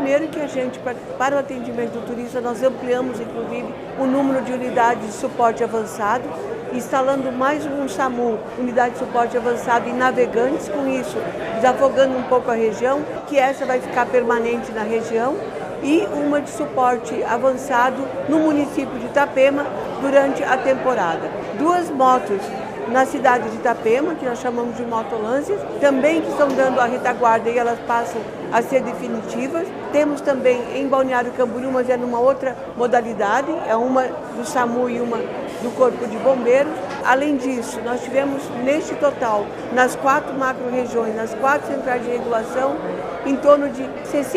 Primeiro que a gente, para o atendimento do turista, nós ampliamos, inclusive, o número de unidades de suporte avançado, instalando mais um SAMU, unidade de suporte avançado em Navegantes, com isso desafogando um pouco a região, que essa vai ficar permanente na região, e uma de suporte avançado no município de Itapema durante a temporada. 2 motos na cidade de Itapema, que nós chamamos de motolâncias, também que estão dando a retaguarda e elas passam a ser definitivas. Temos também em Balneário Camboriú, mas é numa outra modalidade, é uma do SAMU e uma do Corpo de Bombeiros. Além disso, nós tivemos neste total, nas 4 macro-regiões, nas 4 centrais de regulação, em torno de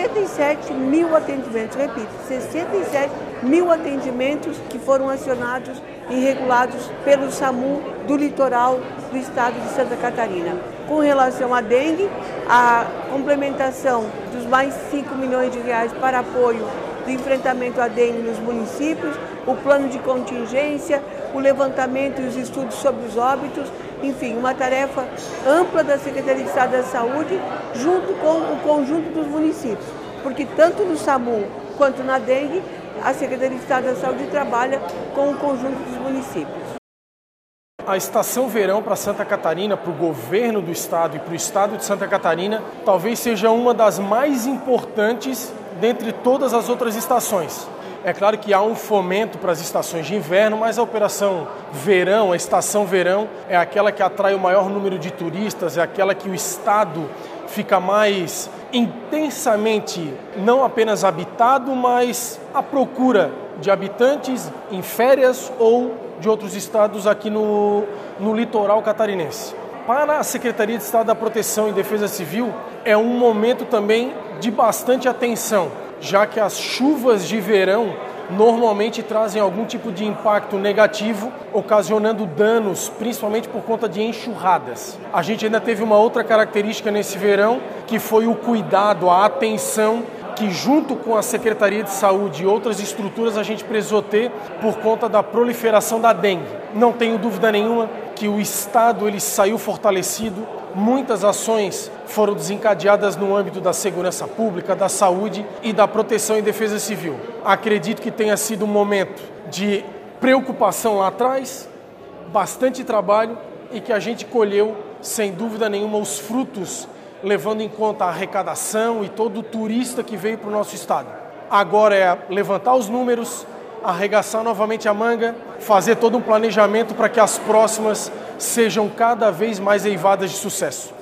67 mil atendimentos, repito, 67 mil atendimentos que foram acionados e regulados pelo SAMU do litoral do estado de Santa Catarina. Com relação à dengue, a complementação dos mais 5 milhões de reais para apoio do enfrentamento à dengue nos municípios, o plano de contingência, o levantamento e os estudos sobre os óbitos, enfim, uma tarefa ampla da Secretaria de Estado da Saúde junto com o conjunto dos municípios, porque tanto no SAMU quanto na dengue, a Secretaria de Estado da Saúde trabalha com o conjunto dos municípios. A estação verão para Santa Catarina, para o governo do estado e para o estado de Santa Catarina, talvez seja uma das mais importantes dentre todas as outras estações. É claro que há um fomento para as estações de inverno, mas a operação verão, a estação verão, é aquela que atrai o maior número de turistas, é aquela que o estado fica mais intensamente, não apenas habitado, mas à procura de habitantes em férias ou de outros estados aqui no litoral catarinense. Para a Secretaria de Estado da Proteção e Defesa Civil, é um momento também de bastante atenção, já que as chuvas de verão normalmente trazem algum tipo de impacto negativo, ocasionando danos, principalmente por conta de enxurradas. A gente ainda teve uma outra característica nesse verão, que foi o cuidado, a atenção que junto com a Secretaria de Saúde e outras estruturas a gente precisou ter por conta da proliferação da dengue. Não tenho dúvida nenhuma que o Estado ele saiu fortalecido, muitas ações foram desencadeadas no âmbito da segurança pública, da saúde e da proteção e defesa civil. Acredito que tenha sido um momento de preocupação lá atrás, bastante trabalho e que a gente colheu, sem dúvida nenhuma, os frutos levando em conta a arrecadação e todo o turista que veio para o nosso estado. Agora é levantar os números, arregaçar novamente a manga, fazer todo um planejamento para que as próximas sejam cada vez mais eivadas de sucesso.